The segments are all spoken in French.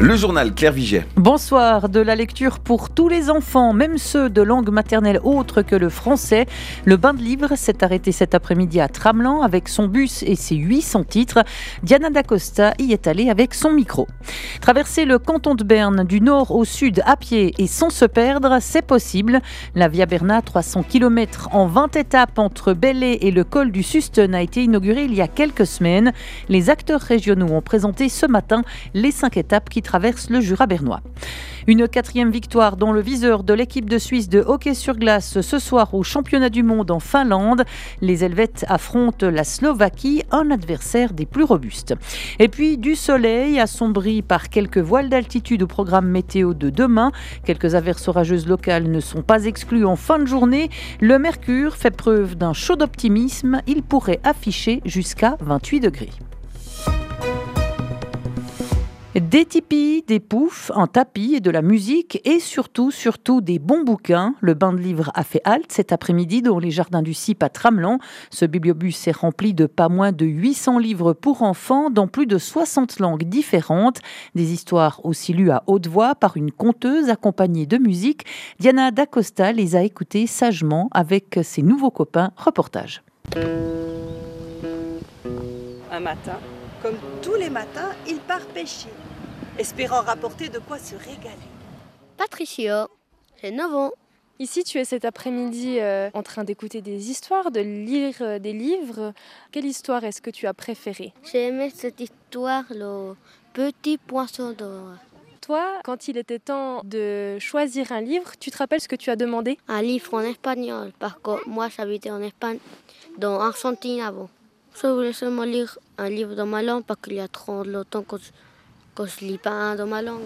Le journal Claire Viget. Bonsoir, de la lecture pour tous les enfants, même ceux de langue maternelle autre que le français. Le bain de livres s'est arrêté cet après-midi à Tramelan avec son bus et ses 800 titres. Diana Dacosta y est allée avec son micro. Traverser le canton de Berne du nord au sud à pied et sans se perdre, c'est possible. La Via Berna, 300 km en 20 étapes entre Belley et le col du Susten, a été inaugurée il y a quelques semaines. Les acteurs régionaux ont présenté ce matin les 5 étapes qui traverse le Jura bernois. Une 4e victoire dans le viseur de l'équipe de Suisse de hockey sur glace ce soir au championnat du monde en Finlande. Les Helvètes affrontent la Slovaquie, un adversaire des plus robustes. Et puis du soleil assombri par quelques voiles d'altitude au programme météo de demain. Quelques averses orageuses locales ne sont pas exclues en fin de journée. Le mercure fait preuve d'un chaud optimisme. Il pourrait afficher jusqu'à 28 degrés. Des tipis, des poufs, un tapis et de la musique et surtout des bons bouquins. Le bain de livres a fait halte cet après-midi dans les jardins du CIP à Tramelan. Ce bibliobus est rempli de pas moins de 800 livres pour enfants dans plus de 60 langues différentes. Des histoires aussi lues à haute voix par une conteuse accompagnée de musique. Diana Dacosta les a écoutées sagement avec ses nouveaux copains. Reportage. Un matin, comme tous les matins, il part pêcher, espérant rapporter de quoi se régaler. Patricia, j'ai 9 ans. Ici, tu es cet après-midi en train d'écouter des histoires, de lire des livres. Quelle histoire est-ce que tu as préférée ? J'ai aimé cette histoire, le petit poisson d'or. Toi, quand il était temps de choisir un livre, tu te rappelles ce que tu as demandé ? Un livre en espagnol, parce que moi j'habitais en Espagne, dans Argentine avant. Je voulais seulement lire un livre dans ma langue parce qu'il y a trop longtemps que je lis pas un dans ma langue.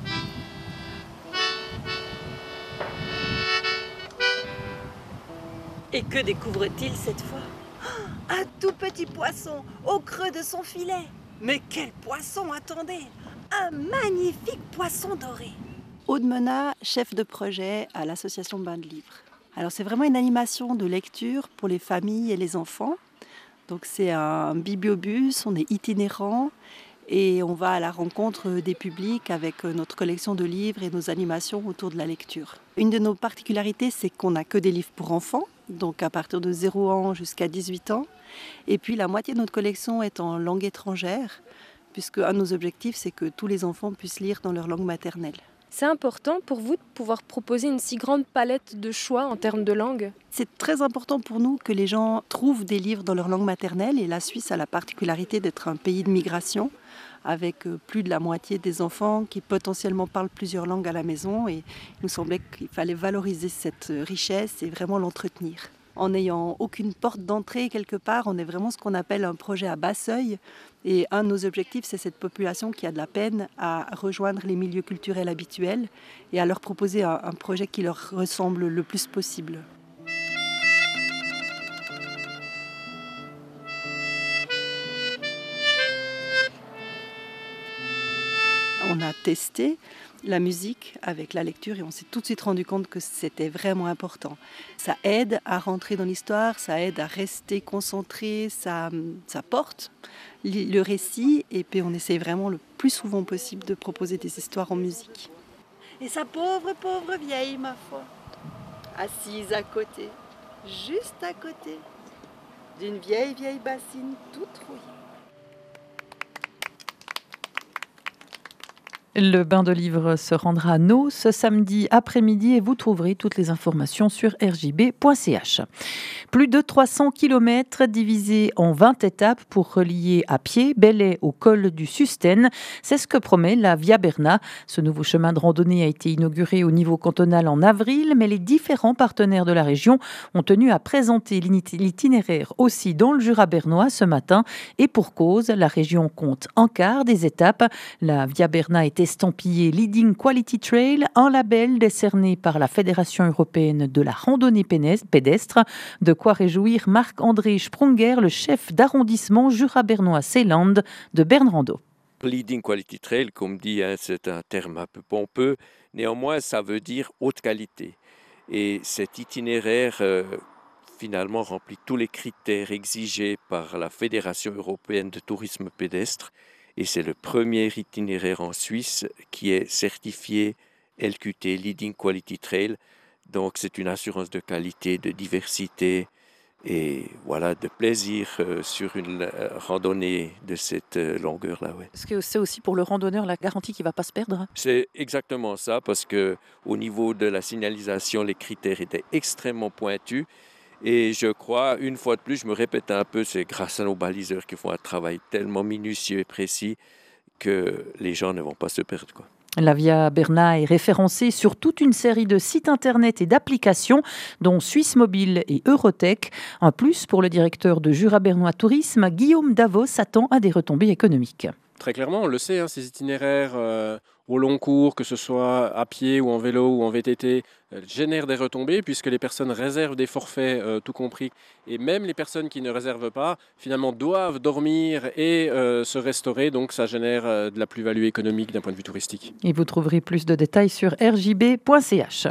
Et que découvre-t-il cette fois ? Un tout petit poisson au creux de son filet. Mais quel poisson, attendez ! Un magnifique poisson doré. Aude Menat, chef de projet à l'association Bain de Livres. Alors c'est vraiment une animation de lecture pour les familles et les enfants. Donc c'est un bibliobus, on est itinérant et on va à la rencontre des publics avec notre collection de livres et nos animations autour de la lecture. Une de nos particularités, c'est qu'on n'a que des livres pour enfants, donc à partir de 0 ans jusqu'à 18 ans. Et puis la moitié de notre collection est en langue étrangère, puisque un de nos objectifs, c'est que tous les enfants puissent lire dans leur langue maternelle. C'est important pour vous de pouvoir proposer une si grande palette de choix en termes de langue ? C'est très important pour nous que les gens trouvent des livres dans leur langue maternelle. Et la Suisse a la particularité d'être un pays de migration avec plus de la moitié des enfants qui potentiellement parlent plusieurs langues à la maison. Et il nous semblait qu'il fallait valoriser cette richesse et vraiment l'entretenir. En n'ayant aucune porte d'entrée quelque part, on est vraiment ce qu'on appelle un projet à bas seuil. Et un de nos objectifs, c'est cette population qui a de la peine à rejoindre les milieux culturels habituels et à leur proposer un projet qui leur ressemble le plus possible. On a testé la musique avec la lecture et on s'est tout de suite rendu compte que c'était vraiment important. Ça aide à rentrer dans l'histoire, ça aide à rester concentré, ça porte le récit et puis on essaie vraiment le plus souvent possible de proposer des histoires en musique. Et sa pauvre vieille, ma foi, assise à côté, juste à côté, d'une vieille bassine toute rouillée. Le bain de livres se rendra à Nau ce samedi après-midi et vous trouverez toutes les informations sur rjb.ch. Plus de 300 km divisés en 20 étapes pour relier à pied Belley au col du Susten. C'est ce que promet la Via Berna. Ce nouveau chemin de randonnée a été inauguré au niveau cantonal en avril, mais les différents partenaires de la région ont tenu à présenter l'itinéraire aussi dans le Jura bernois ce matin. Et pour cause, la région compte un quart des étapes. La Via Berna est estampillé Leading Quality Trail, un label décerné par la Fédération européenne de la randonnée pédestre. De quoi réjouir Marc-André Sprunger, le chef d'arrondissement Jura-Bernois-Seeland de Bernrando. Leading Quality Trail, comme dit, c'est un terme un peu pompeux. Néanmoins, ça veut dire haute qualité. Et cet itinéraire finalement remplit tous les critères exigés par la Fédération européenne de tourisme pédestre. Et c'est le premier itinéraire en Suisse qui est certifié LQT, Leading Quality Trail. Donc c'est une assurance de qualité, de diversité et voilà, de plaisir sur une randonnée de cette longueur-là. Ouais. Est-ce que c'est aussi pour le randonneur la garantie qu'il ne va pas se perdre? C'est exactement ça, parce qu'au niveau de la signalisation, les critères étaient extrêmement pointus. Et je crois, une fois de plus, je me répète un peu, c'est grâce à nos baliseurs qui font un travail tellement minutieux et précis que les gens ne vont pas se perdre, quoi. La Via Berna est référencée sur toute une série de sites internet et d'applications, dont Suisse Mobile et Eurotech. En plus, pour le directeur de Jura Bernois Tourisme, Guillaume Davos s'attend à des retombées économiques. Très clairement, on le sait, ces itinéraires au long cours, que ce soit à pied ou en vélo ou en VTT, génèrent des retombées puisque les personnes réservent des forfaits, tout compris. Et même les personnes qui ne réservent pas, finalement, doivent dormir et se restaurer. Donc ça génère de la plus-value économique d'un point de vue touristique. Et vous trouverez plus de détails sur rjb.ch.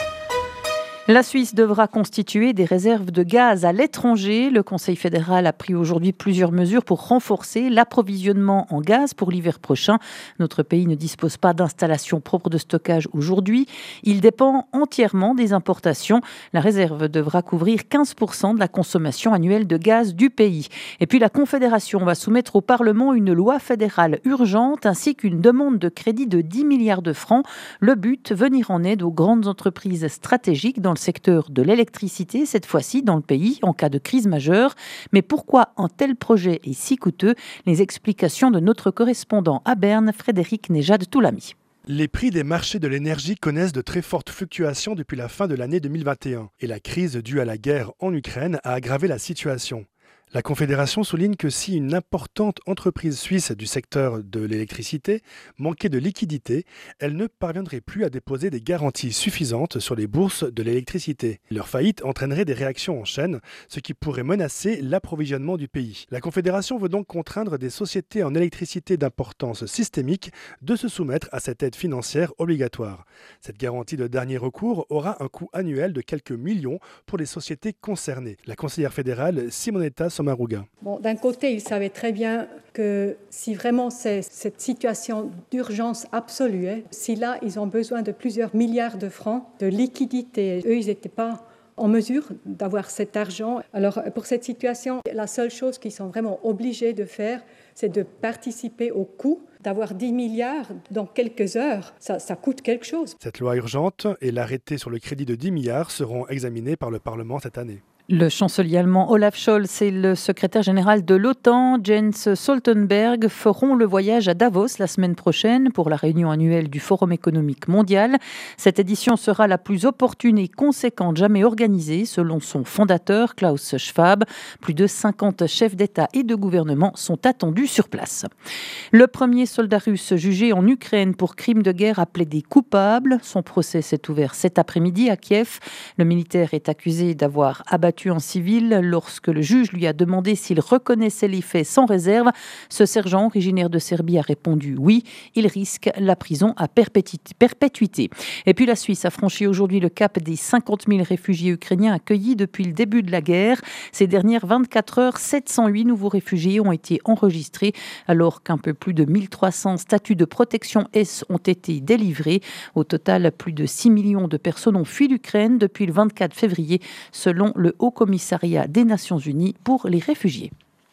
La Suisse devra constituer des réserves de gaz à l'étranger. Le Conseil fédéral a pris aujourd'hui plusieurs mesures pour renforcer l'approvisionnement en gaz pour l'hiver prochain. Notre pays ne dispose pas d'installation propre de stockage aujourd'hui. Il dépend entièrement des importations. La réserve devra couvrir 15% de la consommation annuelle de gaz du pays. Et puis la Confédération va soumettre au Parlement une loi fédérale urgente ainsi qu'une demande de crédit de 10 milliards de francs. Le but, venir en aide aux grandes entreprises stratégiques dans le secteur de l'électricité, cette fois-ci dans le pays, en cas de crise majeure. Mais pourquoi un tel projet est si coûteux? Les explications de notre correspondant à Berne, Frédéric Nejad-Toulami. Les prix des marchés de l'énergie connaissent de très fortes fluctuations depuis la fin de l'année 2021. Et la crise due à la guerre en Ukraine a aggravé la situation. La Confédération souligne que si une importante entreprise suisse du secteur de l'électricité manquait de liquidités, elle ne parviendrait plus à déposer des garanties suffisantes sur les bourses de l'électricité. Leur faillite entraînerait des réactions en chaîne, ce qui pourrait menacer l'approvisionnement du pays. La Confédération veut donc contraindre des sociétés en électricité d'importance systémique de se soumettre à cette aide financière obligatoire. Cette garantie de dernier recours aura un coût annuel de quelques millions pour les sociétés concernées. La conseillère fédérale Simonetta Sommaruga. Bon, d'un côté, ils savaient très bien que si vraiment c'est cette situation d'urgence absolue, si là, ils ont besoin de plusieurs milliards de francs de liquidité, eux, ils n'étaient pas en mesure d'avoir cet argent. Alors, pour cette situation, la seule chose qu'ils sont vraiment obligés de faire, c'est de participer au coût. D'avoir 10 milliards dans quelques heures, ça coûte quelque chose. Cette loi urgente et l'arrêté sur le crédit de 10 milliards seront examinés par le Parlement cette année. Le chancelier allemand Olaf Scholz et le secrétaire général de l'OTAN, Jens Stoltenberg, feront le voyage à Davos la semaine prochaine pour la réunion annuelle du Forum économique mondial. Cette édition sera la plus opportune et conséquente jamais organisée, selon son fondateur Klaus Schwab. Plus de 50 chefs d'État et de gouvernement sont attendus sur place. Le premier soldat russe jugé en Ukraine pour crime de guerre a plaidé coupable. Son procès s'est ouvert cet après-midi à Kiev. Le militaire est accusé d'avoir abattu en civil. Lorsque le juge lui a demandé s'il reconnaissait les faits sans réserve, ce sergent originaire de Serbie a répondu oui. Il risque la prison à perpétuité. Et puis la Suisse a franchi aujourd'hui le cap des 50 000 réfugiés ukrainiens accueillis depuis le début de la guerre. Ces dernières 24 heures, 708 nouveaux réfugiés ont été enregistrés, alors qu'un peu plus de 1300 statuts de protection S ont été délivrés. Au total, plus de 6 millions de personnes ont fui l'Ukraine depuis le 24 février, selon le Haut Commissariat des Nations Unies pour les réfugiés.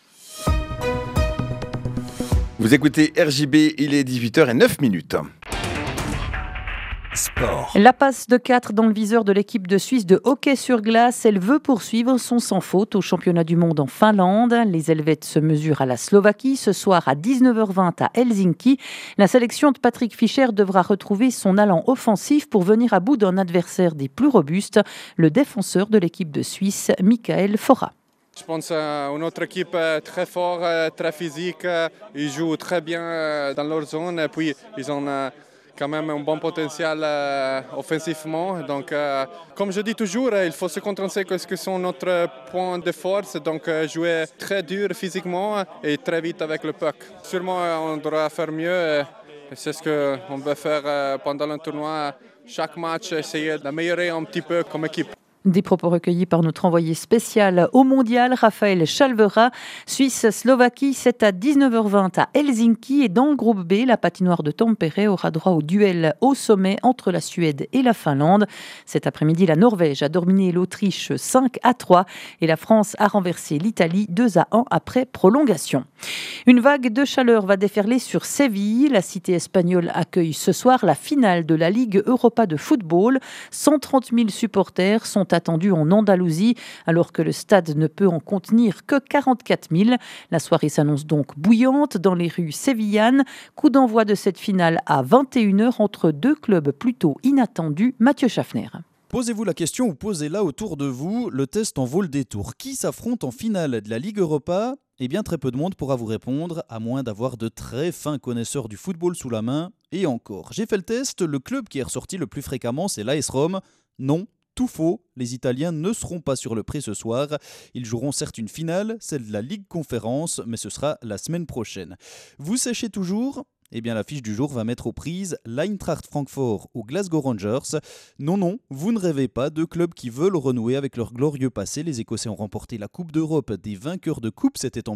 Vous écoutez RJB, il est 18h09. Sport. La passe de 4 dans le viseur de l'équipe de Suisse de hockey sur glace. Elle veut poursuivre son sans faute au championnat du monde en Finlande. Les Helvètes se mesurent à la Slovaquie ce soir à 19h20 à Helsinki. La sélection de Patrick Fischer devra retrouver son allant offensif pour venir à bout d'un adversaire des plus robustes, le défenseur de l'équipe de Suisse, Michael Fora. Je pense à une autre équipe très forte, très physique. Ils jouent très bien dans leur zone et puis ils ont quand même un bon potentiel offensivement. Donc, comme je dis toujours, il faut se concentrer sur ce que sont notre point de force. Donc, jouer très dur physiquement et très vite avec le puck. Sûrement, on devra faire mieux. C'est ce qu'on veut faire pendant le tournoi. Chaque match, essayer d'améliorer un petit peu comme équipe. Des propos recueillis par notre envoyé spécial au mondial, Raphaël Chalvera. Suisse-Slovaquie, c'est à 19h20 à Helsinki. Et dans le groupe B, la patinoire de Tampere aura droit au duel au sommet entre la Suède et la Finlande. Cet après-midi, la Norvège a dominé l'Autriche 5-3 et la France a renversé l'Italie 2-1 après prolongation. Une vague de chaleur va déferler sur Séville. La cité espagnole accueille ce soir la finale de la Ligue Europa de football. 130 000 supporters sont attendus en Andalousie, alors que le stade ne peut en contenir que 44 000. La soirée s'annonce donc bouillante dans les rues sévillanes. Coup d'envoi de cette finale à 21h entre deux clubs plutôt inattendus. Mathieu Schaffner. Posez-vous la question ou posez-la autour de vous. Le test en vaut le détour. Qui s'affronte en finale de la Ligue Europa ? Eh bien, très peu de monde pourra vous répondre, à moins d'avoir de très fins connaisseurs du football sous la main. Et encore, j'ai fait le test. Le club qui est ressorti le plus fréquemment, c'est l'AS Rome. Non. Tout faux, les Italiens ne seront pas sur le pré ce soir. Ils joueront certes une finale, celle de la Ligue Conférence, mais ce sera la semaine prochaine. Vous séchez toujours ? Eh bien, l'affiche du jour va mettre aux prises l'Eintracht Francfort ou Glasgow Rangers. Non, vous ne rêvez pas, deux clubs qui veulent renouer avec leur glorieux passé. Les Écossais ont remporté la Coupe d'Europe des vainqueurs de coupe, c'était en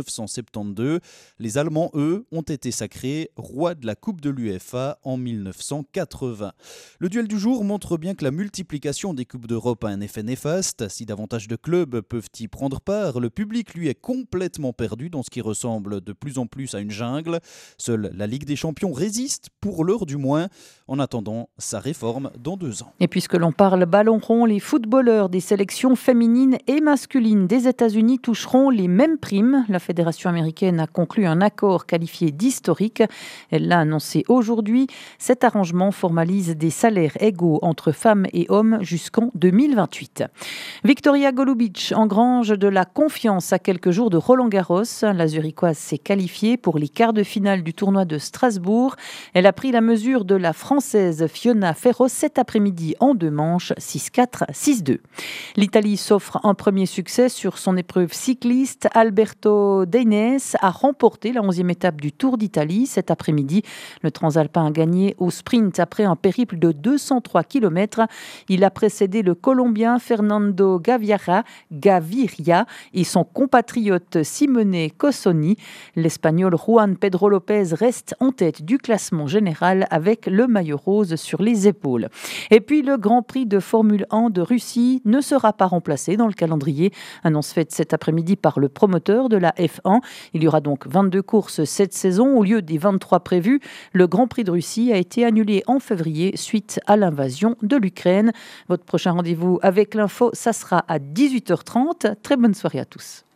1972. Les Allemands, eux, ont été sacrés rois de la Coupe de l'UEFA en 1980. Le duel du jour montre bien que la multiplication des Coupes d'Europe a un effet néfaste. Si davantage de clubs peuvent y prendre part, le public, lui, est complètement perdu dans ce qui ressemble de plus en plus à une jungle. Seule la Ligue des Champions résiste, pour l'heure du moins, en attendant sa réforme dans 2 ans. Et puisque l'on parle ballon rond, les footballeurs des sélections féminines et masculines des États-Unis toucheront les mêmes primes. La Fédération américaine a conclu un accord qualifié d'historique. Elle l'a annoncé aujourd'hui. Cet arrangement formalise des salaires égaux entre femmes et hommes jusqu'en 2028. Victoria Golubic engrange de la confiance à quelques jours de Roland-Garros. La Zurichoise s'est qualifiée pour les quarts de finale du tournoi de Strasbourg. Elle a pris la mesure de la Française Fiona Ferro cet après-midi en 2 manches, 6-4, 6-2. L'Italie s'offre un premier succès sur son épreuve cycliste. Alberto Deines a remporté la 11e étape du Tour d'Italie cet après-midi. Le Transalpin a gagné au sprint après un périple de 203 km. Il a précédé le Colombien Fernando Gaviria et son compatriote Simone Cossoni. L'Espagnol Juan Pedro Lopez reste en tête du classement général avec le maillot rose sur les épaules. Et puis le Grand Prix de Formule 1 de Russie ne sera pas remplacé dans le calendrier. Annonce faite cet après-midi par le promoteur de la F1. Il y aura donc 22 courses cette saison au lieu des 23 prévues. Le Grand Prix de Russie a été annulé en février suite à l'invasion de l'Ukraine. Votre prochain rendez-vous avec l'info, ça sera à 18h30. Très bonne soirée à tous.